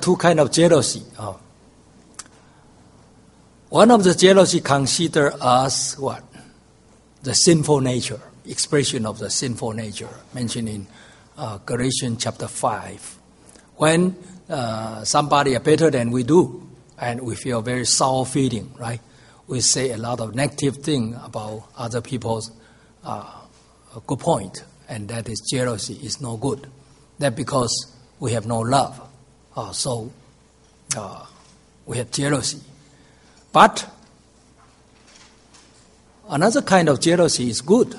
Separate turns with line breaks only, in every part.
two kinds of jealousy. One of the jealousy considered as what? The sinful nature, expression of the sinful nature, mentioned in Galatians chapter 5. When somebody is better than we do, and we feel very sour feeling, right? We say a lot of negative thing about other people's good point, and that is jealousy is no good. That because we have no love, so we have jealousy. But another kind of jealousy is good,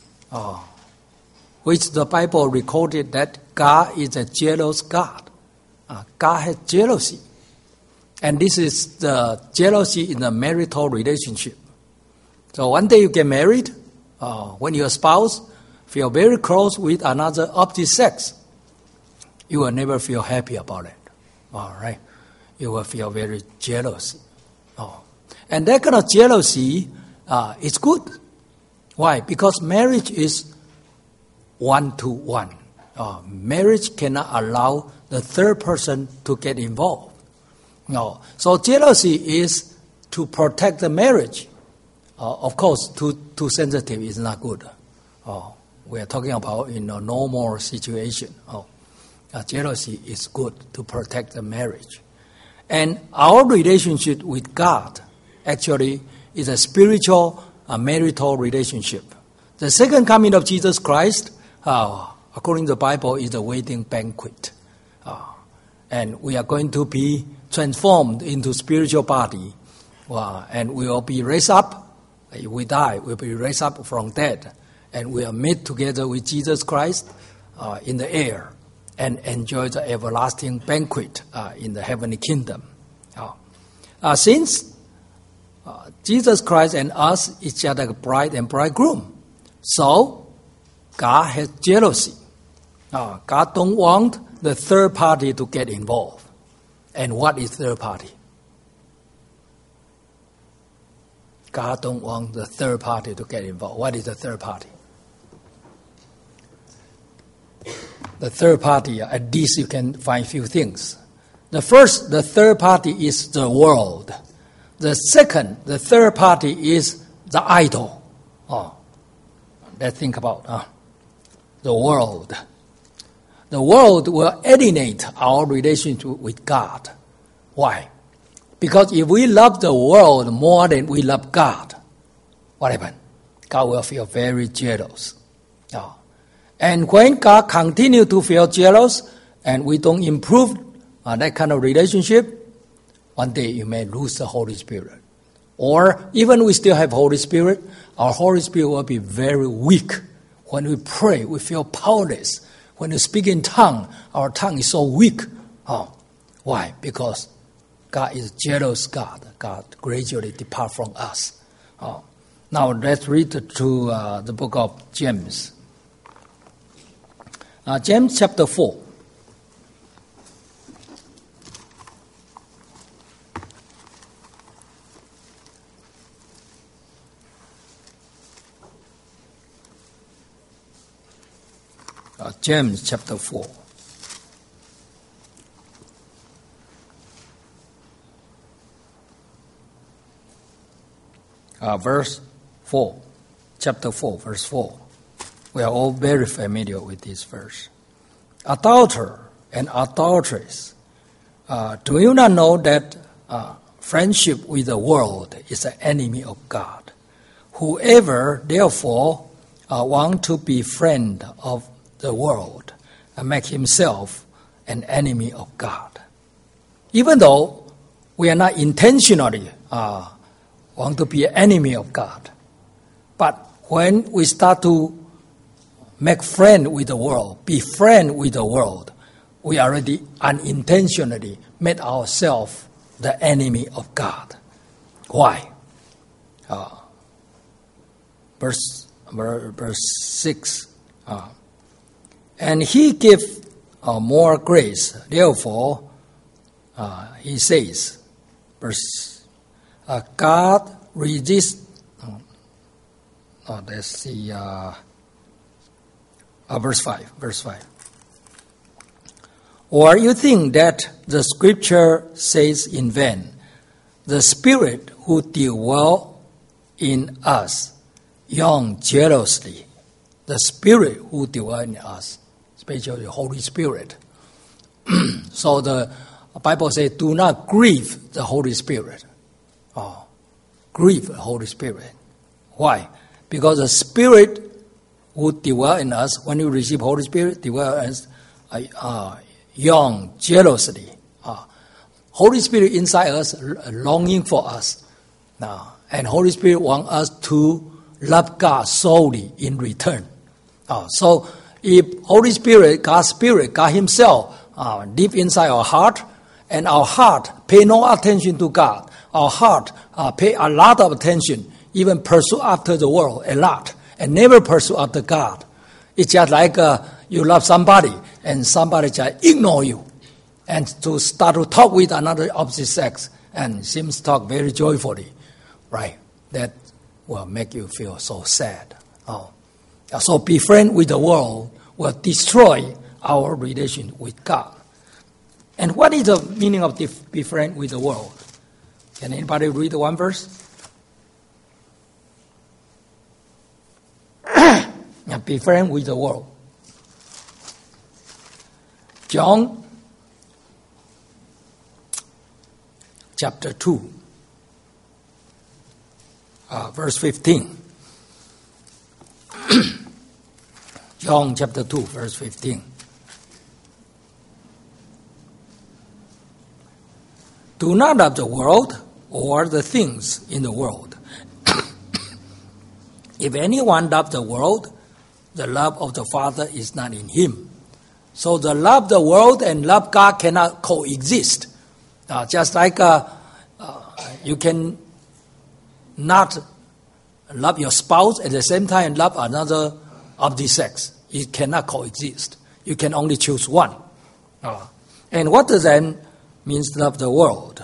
which the Bible recorded that God is a jealous God. God has jealousy. And this is the jealousy in the marital relationship. So one day you get married, when your spouse feel very close with another opposite sex, you will never feel happy about it. All right? You will feel very jealous. And that kind of jealousy is good. Why? Because marriage is one-to-one. Marriage cannot allow the third person to get involved. No. So jealousy is to protect the marriage. Of course, too sensitive is not good. We are talking about in a normal situation. Jealousy is good to protect the marriage. And our relationship with God actually is a spiritual marital relationship. The second coming of Jesus Christ, according to the Bible, is a wedding banquet. And we are going to be transformed into spiritual body, and we will be raised up. If we die, we'll be raised up from dead, and we are meet together with Jesus Christ in the air and enjoy the everlasting banquet in the heavenly kingdom. Since Jesus Christ and us each other bride and bridegroom, so God has jealousy. God don't want the third party to get involved. And what is third party? God don't want the third party to get involved. What is the third party? The third party, at least you can find few things. The third party is the world. The third party is the idol. Let's think about the world. The world will alienate our relationship with God. Why? Because if we love the world more than we love God, what happens? God will feel very jealous. And when God continues to feel jealous and we don't improve that kind of relationship, one day you may lose the Holy Spirit. Or even we still have Holy Spirit, our Holy Spirit will be very weak. When we pray, we feel powerless. When we speak in tongue, our tongue is so weak. Why? Because God is jealous God. God gradually depart from us. Now let's read to the book of James. James chapter 4. James chapter 4. Verse 4. Chapter 4, verse 4. We are all very familiar with this verse. Adulterer and adulteress, do you not know that friendship with the world is an enemy of God? Whoever, therefore, want to be friend of the world and make himself an enemy of God. Even though we are not intentionally want to be an enemy of God, but when we start to make friend with the world, be friend with the world, we already unintentionally made ourselves the enemy of God. Why? Verse 6. And he give more grace. Therefore, he says, God resists. Let's see. Verse 5. Or you think that the scripture says in vain, the Spirit who dwells in us yearns jealously. The Spirit who dwells in us, especially the Holy Spirit. So the Bible says, do not grieve the Holy Spirit. Oh, grieve the Holy Spirit. Why? Because the Spirit who dwells in us, when you receive Holy Spirit, dwells in us, yearn jealously. Holy Spirit inside us, longing for us. And Holy Spirit wants us to love God solely in return. So if Holy Spirit, God Himself, live inside our heart, and our heart pay no attention to God, our heart pay a lot of attention, even pursue after the world a lot, and never pursue after God. It's just like you love somebody, and somebody just ignore you, and to start to talk with another opposite sex, and seems to talk very joyfully, right? That will make you feel so sad. So be friend with the world will destroy our relation with God. And what is the meaning of be friend with the world? Can anybody read one verse? Be friend with the world. John chapter 2, verse 15. John chapter 2, verse 15. Do not love the world or the things in the world. If anyone loves the world, the love of the Father is not in him. So the love of the world and love God cannot coexist. Just like you can not love your spouse at the same time and love another of the sex. It cannot coexist. You can only choose one. And what does that mean, love the world?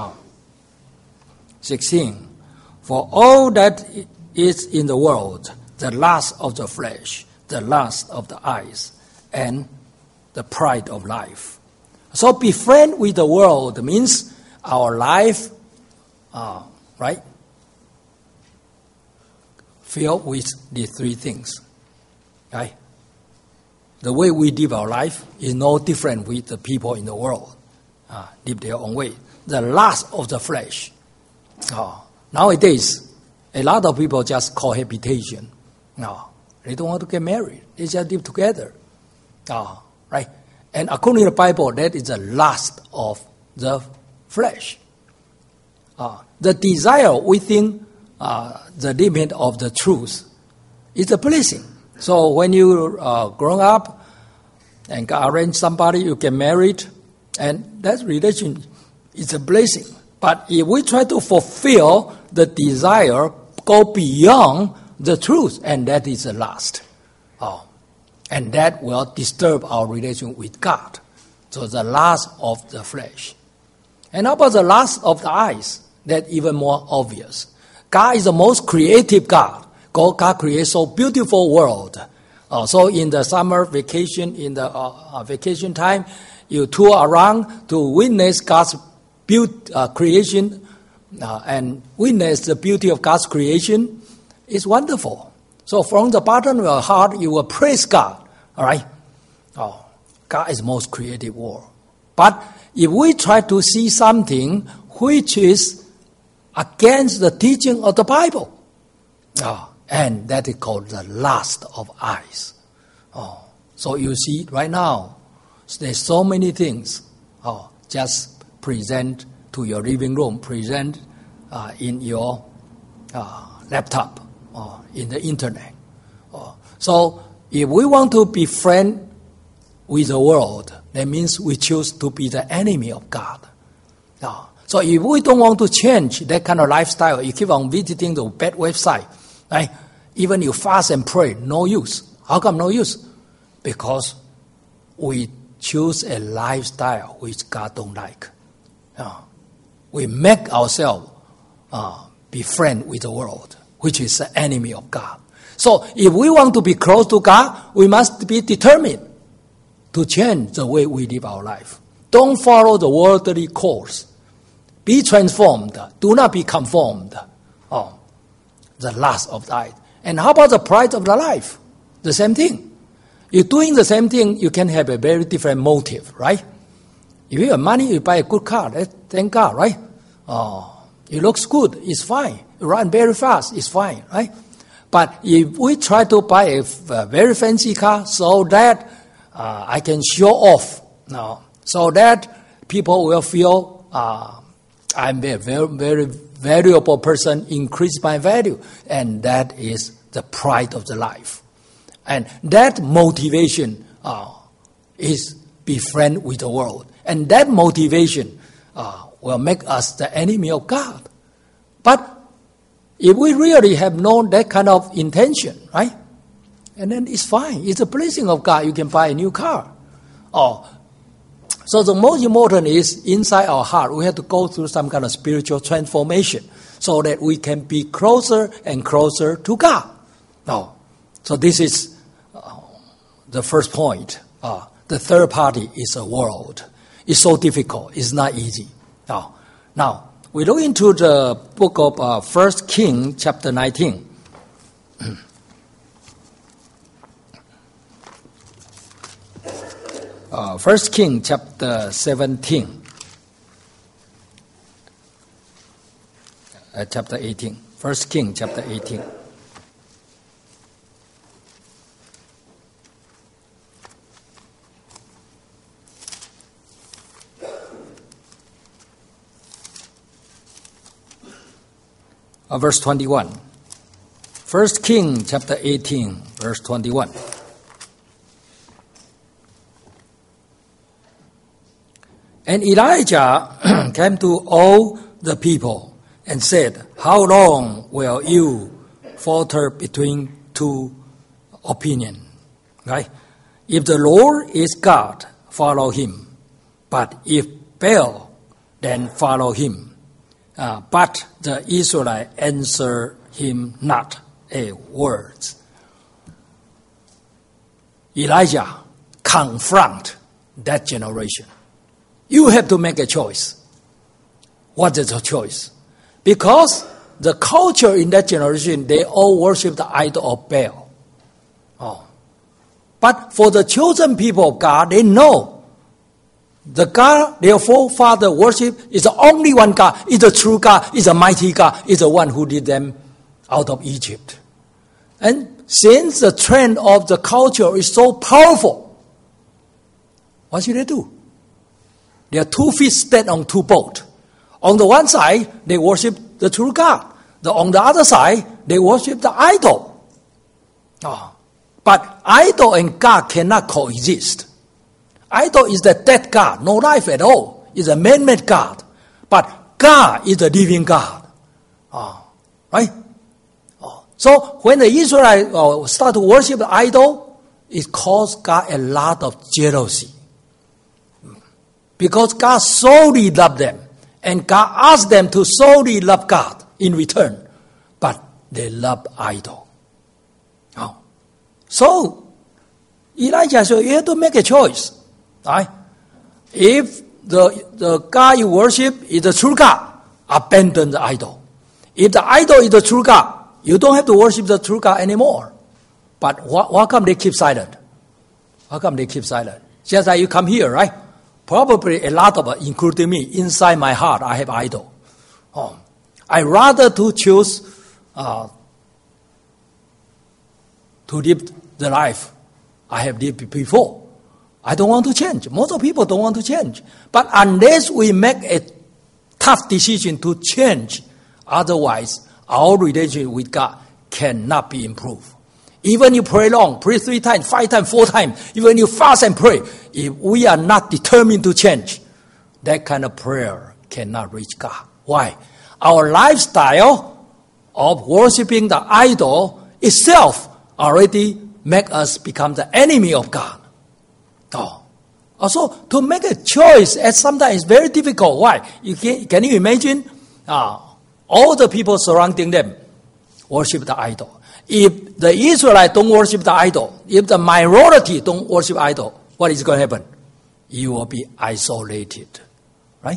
16. For all that is in the world, the lust of the flesh, the lust of the eyes, and the pride of life. So be friend with the world means our life, right, filled with these three things. Right? The way we live our life is no different with the people in the world. Live their own way. The lust of the flesh. Nowadays, a lot of people just cohabitation. They don't want to get married. They just live together. Right? And according to the Bible, that is the lust of the flesh. The desire within the limit of the truth is a blessing. So when you grow up and arrange somebody, you get married, and that relation is a blessing. But if we try to fulfill the desire, go beyond the truth, and that is a lust. And that will disturb our relation with God. So the lust of the flesh. And how about the lust of the eyes? That's even more obvious. God is the most creative God. God creates so beautiful world. So in the summer vacation, in the vacation time, you tour around to witness God's creation and witness the beauty of God's creation. It's wonderful. So from the bottom of your heart, you will praise God. All right? God is the most creative world. But if we try to see something which is against the teaching of the Bible, and that is called the lust of eyes. So you see, right now, there's so many things just present to your living room, present in your laptop, or in the internet. So if we want to be friend with the world, that means we choose to be the enemy of God. So if we don't want to change that kind of lifestyle, you keep on visiting the bad website, right? Even you fast and pray, no use. How come no use? Because we choose a lifestyle which God don't like. We make ourselves be friend with the world, which is the enemy of God. So if we want to be close to God, we must be determined. to change the way we live our life. Don't follow the worldly course. Be transformed. Do not be conformed. Oh, the lust of the eye. And how about the pride of the life? The same thing. You're doing the same thing, you can have a very different motive, right? If you have money, you buy a good car. Thank God, right? Oh, it looks good, it's fine. You run very fast, it's fine, right? But if we try to buy a very fancy car so that I can show off, so that people will feel I'm a very, very valuable person, increase my value, and that is the pride of the life. And that motivation is be friend with the world. And that motivation will make us the enemy of God. But if we really have known that kind of intention, right? And then it's fine. It's a blessing of God. You can buy a new car. So the most important is inside our heart, we have to go through some kind of spiritual transformation so that we can be closer and closer to God. So this is the first point. The third party is the world. It's so difficult. It's not easy. Now, we look into the book of 1 Kings chapter 19. 1 Kings chapter 17. Chapter 18. 1 Kings chapter 18. Verse 21. 1 Kings chapter 18, verse 21. And Elijah came to all the people and said, how long will you falter between two opinions? Right? If the Lord is God, follow him. But if Baal, then follow him. But the Israelites answered him not a word. Elijah confront that generation. You have to make a choice. What is the choice? Because the culture in that generation, they all worship the idol of Baal. But for the chosen people of God, they know the God their forefather worship is the only one God, is the true God, is the mighty God, is the one who did them out of Egypt. And since the trend of the culture is so powerful, what should they do? They are 2 feet stand on 2 boats. On the one side, they worship the true God. On the other side, they worship the idol. But idol and God cannot coexist. Idol is the dead God, no life at all. It's a man-made God. But God is the living God. Right? So when the Israelites start to worship the idol, it caused God a lot of jealousy. Because God solely loved them. And God asked them to solely love God in return. But they loved idol. So Elijah said, you have to make a choice. Right? If the God you worship is the true God, abandon the idol. If the idol is the true God, you don't have to worship the true God anymore. But why come they keep silent? How come they keep silent? Just like you come here, right? Probably a lot of us, including me, inside my heart, I have idol. I rather to choose to live the life I have lived before. I don't want to change. Most of people don't want to change. But unless we make a tough decision to change, otherwise our relationship with God cannot be improved. Even you pray long, pray 3 times, 5 times, 4 times, even you fast and pray, if we are not determined to change, that kind of prayer cannot reach God. Why? Our lifestyle of worshiping the idol itself already make us become the enemy of God. Also, to make a choice at sometimes is very difficult. Why? Can you imagine all the people surrounding them worship the idol? If the Israelites don't worship the idol, if the minority don't worship idol, what is going to happen? You will be isolated, right?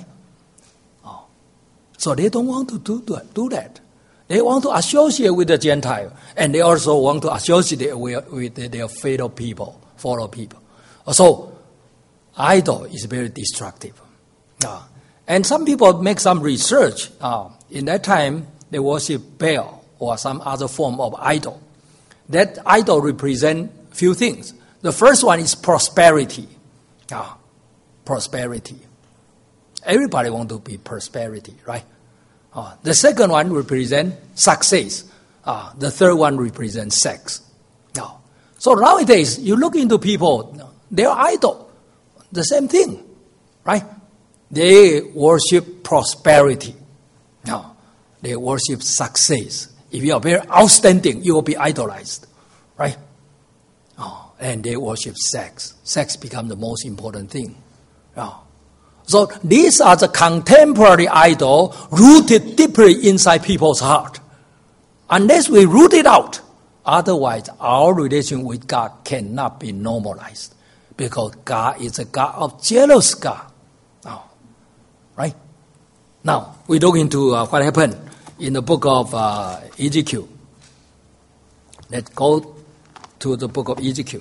So they don't want to do that. They want to associate with the Gentile, and they also want to associate with their fellow people. So, idol is very destructive. And some people make some research. In that time, they worship Baal or some other form of idol. That idol represents few things. The first one is prosperity. Prosperity. Everybody wants to be prosperity, right? The second one represents success. The third one represents sex. So nowadays, you look into people, they are idol. The same thing, right? They worship prosperity. They worship success. If you are very outstanding, you will be idolized, right? And they worship sex. Sex becomes the most important thing. So these are the contemporary idol rooted deeply inside people's heart. Unless we root it out, otherwise our relation with God cannot be normalized. Because God is a God of jealous God. Right? Now, we look into what happened in the book of Ezekiel. Let's go to the book of Ezekiel.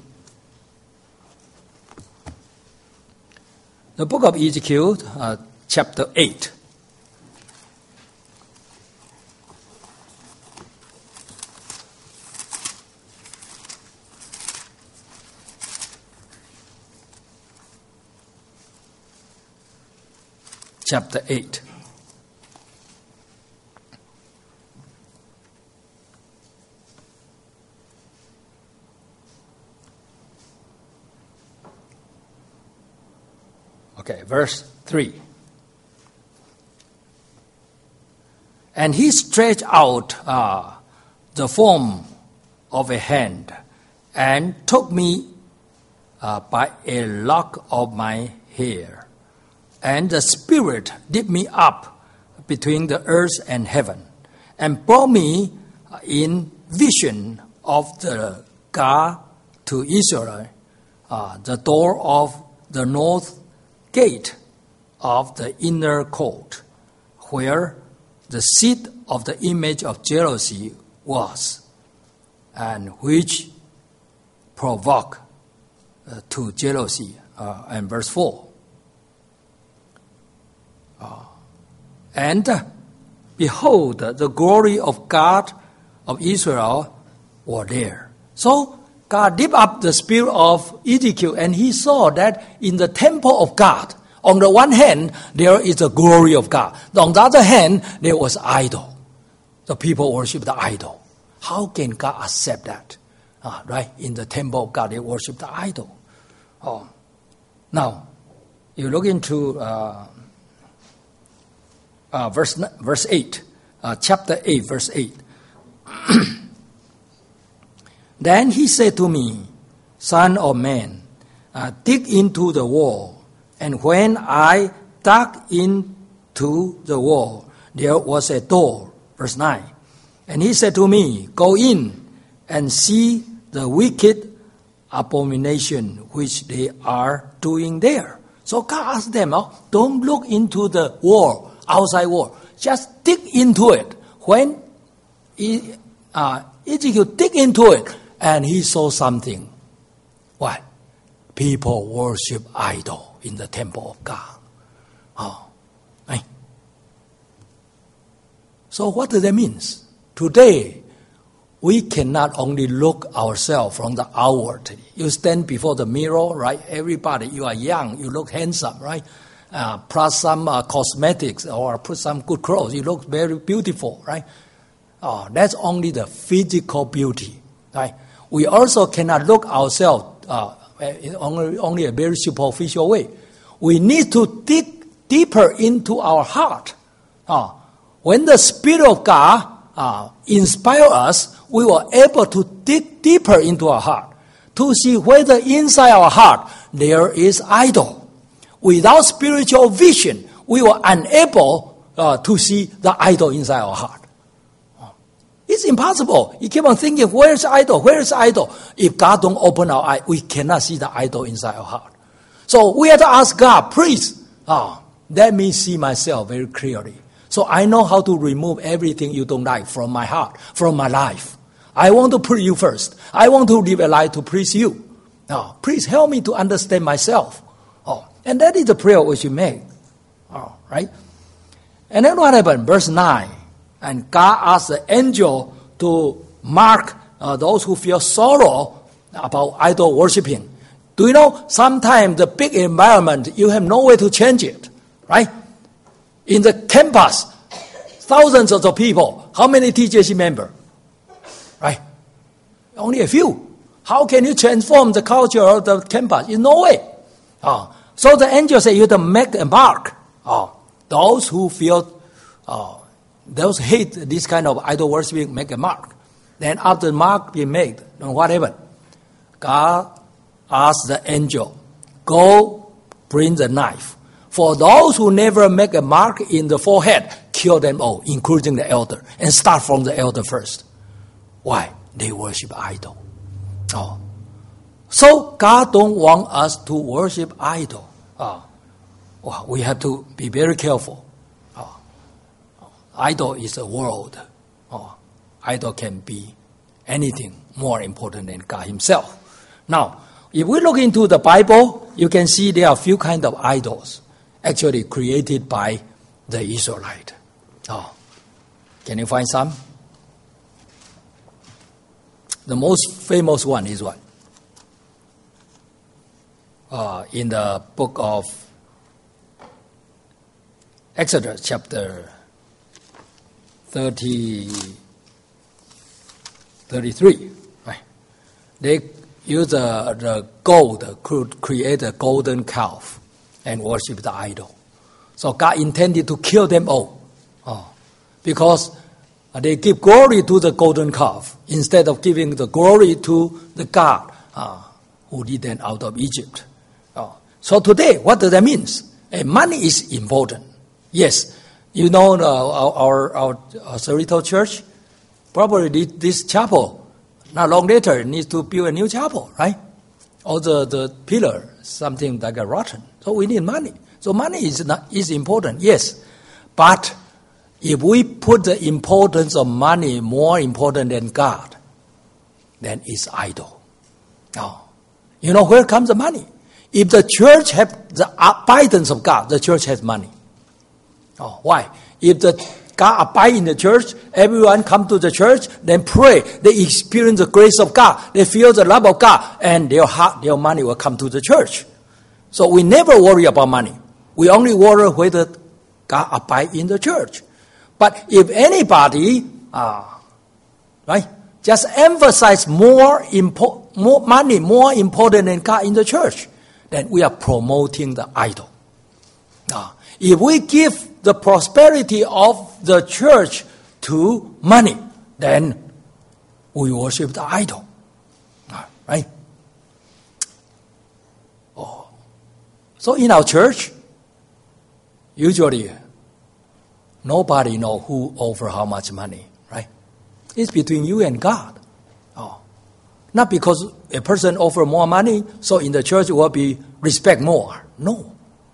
The book of Ezekiel, chapter 8. Chapter 8. Okay, verse 3. And he stretched out the form of a hand and took me by a lock of my hair. And the Spirit lifted me up between the earth and heaven and brought me in vision of the God to Israel, the door of the north gate of the inner court, where the seat of the image of jealousy was, and which provoked to jealousy. And verse 4. And behold, the glory of God of Israel were there. So God lifted up the spirit of Ezekiel, and he saw that in the temple of God, on the one hand, there is the glory of God. On the other hand, there was idol. The people worship the idol. How can God accept that? Right? In the temple of God, they worship the idol. Now, you look into verse 8, chapter 8, verse 8. Then he said to me, Son of man, dig into the wall. And when I dug into the wall, there was a door. Verse 9. And he said to me, Go in and see the wicked abomination which they are doing there. So God asked them, don't look into the wall, outside wall. Just dig into it. When Ezekiel dig into it, and he saw something. What? People worship idol in the temple of God. Right? So what does that mean? Today, we cannot only look ourselves from the outward. You stand before the mirror, right? Everybody, you are young, you look handsome, right? Plus some cosmetics or put some good clothes, you look very beautiful, right? That's only the physical beauty, right? We also cannot look ourselves only a very superficial way. We need to dig deeper into our heart. When the Spirit of God inspires us, we were able to dig deeper into our heart to see whether inside our heart there is idol. Without spiritual vision, we were unable to see the idol inside our heart. It's impossible. You keep on thinking, where's the idol? Where's the idol? If God don't open our eye, we cannot see the idol inside our heart. So we have to ask God, please, let me see myself very clearly. So I know how to remove everything you don't like from my heart, from my life. I want to put you first. I want to live a life to please you. Please help me to understand myself. And that is the prayer we should make. Right? And then what happened? Verse 9. And God asked the angel to mark those who feel sorrow about idol worshiping. Do you know, sometimes the big environment, you have no way to change it. Right? In the campus, thousands of people. How many TJC members? Right? Only a few. How can you transform the culture of the campus? In no way. So the angel said, you have to make a mark. Those who feel, those hate this kind of idol worshiping, make a mark. Then after the mark be made, then what happened? God asked the angel, go bring the knife. For those who never make a mark in the forehead, kill them all, including the elder. And start from the elder first. Why? They worship idol. So God don't want us to worship idol. We have to be very careful. Idol is a world. Idol can be anything more important than God himself. Now, if we look into the Bible, you can see there are a few kinds of idols actually created by the Israelite. Can you find some? The most famous one is what? In the book of Exodus chapter 33. Right? They use the gold to create a golden calf and worship the idol. So God intended to kill them all because they give glory to the golden calf instead of giving the glory to the God who led them out of Egypt. So today, what does that mean? Money is important. Yes, you know our Cerritos Church, probably this chapel, not long later, needs to build a new chapel, right? Or the pillar, something like a rotten. So we need money. So money is important, yes. But if we put the importance of money more important than God, then it's idol. You know where comes the money? If the church has the abundance of God, the church has money. Why? If the God abide in the church, everyone come to the church, then pray, they experience the grace of God, they feel the love of God, and their heart, their money will come to the church. So we never worry about money. We only worry whether God abide in the church. But if anybody, just emphasize more money more important than God in the church, then we are promoting the idol. If we give the prosperity of the church to money, then we worship the idol. Right? So in our church, usually nobody knows who offer how much money, right? It's between you and God. Not because a person offer more money, so in the church will be respect more. No.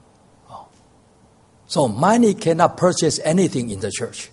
So money cannot purchase anything in the church.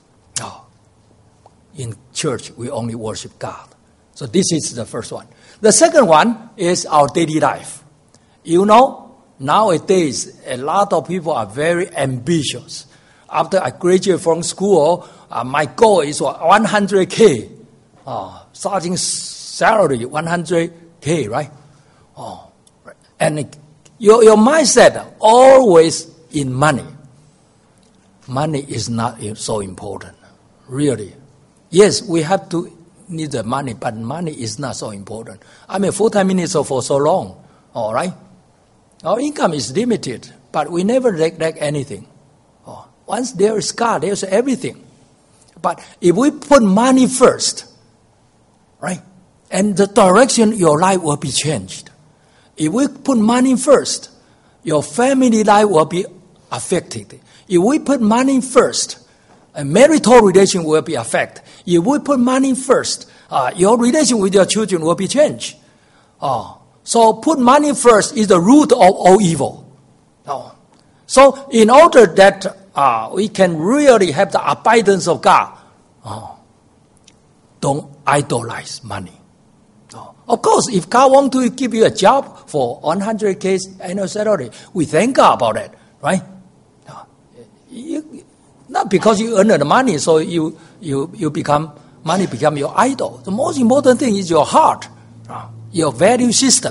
In church, we only worship God. So this is the first one. The second one is our daily life. You know, nowadays, a lot of people are very ambitious. After I graduate from school, my goal is 100K. Starting salary, 100K, right? And your mindset always in money. Money is not so important, really. Yes, we have to need the money, but money is not so important. I'm a full-time minister for so long, all right? Our income is limited, but we never lack anything. Once there is God, there's everything. But if we put money first, right, and the direction of your life will be changed. If we put money first, your family life will be affected. If we put money first, a marital relation will be affected. If we put money first, your relation with your children will be changed. So put money first is the root of all evil. So in order that we can really have the abundance of God, don't idolize money. Of course, if God wants to give you a job for 100K annual salary, we thank God about that, right? Not because you earn the money, so money become your idol. The most important thing is your heart, your value system.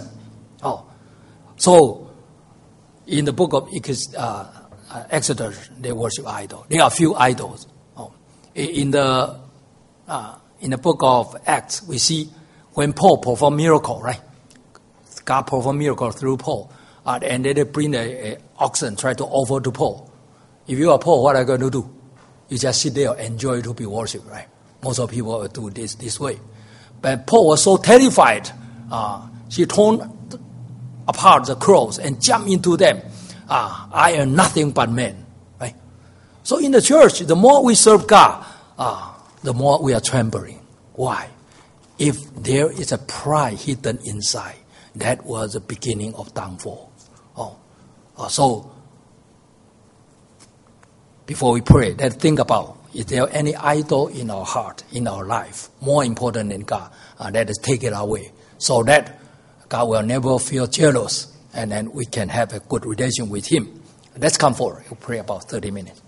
So in the book of Exodus, they worship idols. There are few idols. In the book of Acts, we see when Paul performed miracle, right? God performed miracle through Paul. And then they bring an oxen, try to offer to Paul. If you are Paul, what are you going to do? You just sit there and enjoy to be worshipped, right? Most of people will do this way. But Paul was so terrified. He torn apart the cross and jumped into them. I am nothing but man, right? So in the church, the more we serve God, the more we are trembling. Why? If there is a pride hidden inside, that was the beginning of downfall. So, before we pray, let's think about, is there any idol in our heart, in our life, more important than God? Let us take it away, so that God will never feel jealous, and then we can have a good relation with Him. Let's come forward. We'll pray about 30 minutes.